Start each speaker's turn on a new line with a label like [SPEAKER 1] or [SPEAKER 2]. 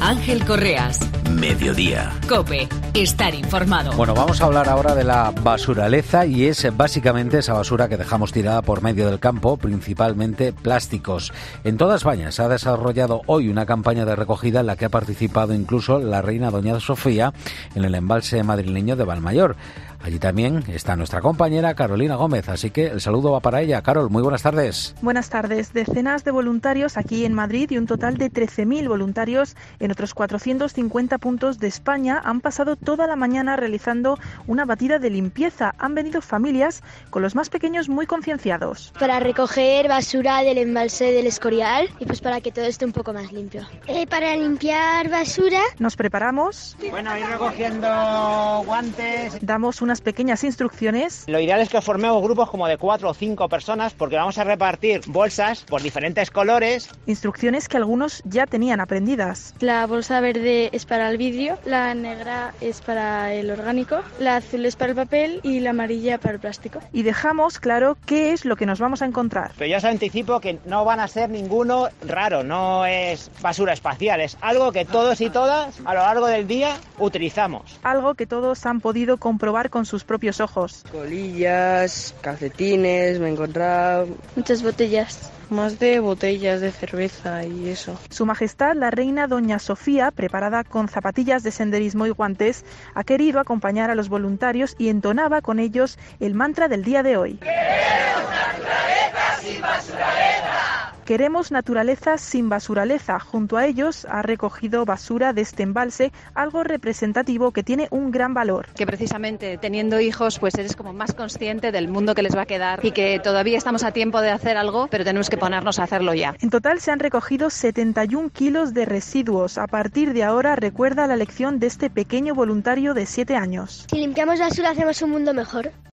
[SPEAKER 1] Ángel Correas.
[SPEAKER 2] Mediodía.
[SPEAKER 1] COPE. Estar informado.
[SPEAKER 3] Bueno, vamos a hablar ahora de la basuraleza y es básicamente esa basura que dejamos tirada por medio del campo, principalmente plásticos. En toda España se ha desarrollado hoy una campaña de recogida en la que ha participado incluso la reina doña Sofía en el embalse madrileño de Valmayor. Allí también está nuestra compañera Carolina Gómez, así que el saludo va para ella. Carol, muy buenas tardes.
[SPEAKER 4] Buenas tardes. Decenas de voluntarios aquí en Madrid y un total de 13.000 voluntarios en otros 450 puntos de España han pasado toda la mañana realizando una batida de limpieza. Han venido familias con los más pequeños muy concienciados.
[SPEAKER 5] Para recoger basura del embalse del Escorial y pues para que todo esté un poco más limpio. Para limpiar basura.
[SPEAKER 4] Nos preparamos.
[SPEAKER 6] Bueno, ir recogiendo guantes.
[SPEAKER 4] Damos unas pequeñas instrucciones.
[SPEAKER 6] Lo ideal es que formemos grupos como de 4 o 5 personas porque vamos a repartir bolsas por diferentes colores.
[SPEAKER 4] Instrucciones que algunos ya tenían aprendidas.
[SPEAKER 7] La bolsa verde es para el vidrio, la negra es para el orgánico, la azul es para el papel y la amarilla para el plástico.
[SPEAKER 4] Y dejamos claro qué es lo que nos vamos a encontrar.
[SPEAKER 6] Pero ya os anticipo que no van a ser ninguno raro, no es basura espacial, es algo que todos y todas a lo largo del día utilizamos.
[SPEAKER 4] Algo que todos han podido comprobar con sus propios ojos.
[SPEAKER 8] Colillas, calcetines, me he encontrado
[SPEAKER 7] muchas botellas.
[SPEAKER 8] Más de botellas de cerveza y eso.
[SPEAKER 4] Su Majestad, la reina doña Sofía, preparada con zapatillas de senderismo y guantes, ha querido acompañar a los voluntarios y entonaba con ellos el mantra del día de hoy.
[SPEAKER 9] ¡Queremos naturaleza sin basuraleza!
[SPEAKER 4] Queremos naturaleza sin basuraleza. Junto a ellos ha recogido basura de este embalse, algo representativo que tiene un gran valor.
[SPEAKER 10] Que precisamente teniendo hijos, pues eres como más consciente del mundo que les va a quedar y que todavía estamos a tiempo de hacer algo, pero tenemos que ponernos a hacerlo ya.
[SPEAKER 4] En total se han recogido 71 kilos de residuos. A partir de ahora recuerda la lección de este pequeño voluntario de 7 años.
[SPEAKER 5] Si limpiamos basura hacemos un mundo mejor.